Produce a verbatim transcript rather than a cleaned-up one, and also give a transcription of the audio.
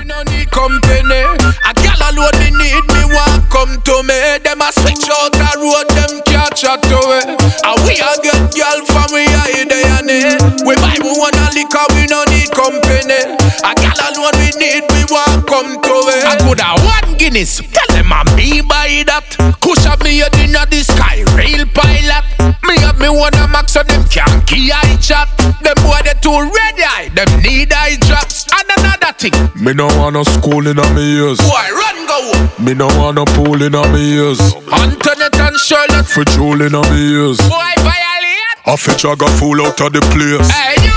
We no need company. A gal alone me need me want come to me. Them a switch out the road, them can't chat to it. And we a get girl from we a hide and it. We buy we want a liquor, we no need company. A gal alone we need me want come to it. I could have one Guinness, tell them I'm me buy that. Push up me head inna the sky, real pilot. Me have me one a max so them can't key eye chat. Them boy they too ready, eye, them need eye drops. And another thing, me no want no school in a me ears. Boy run go. Me no want no pool in a me ears. Antoinette and Charlotte for jewel in a me ears. Boy violate. I fit jagger fool out of the place. Hey, you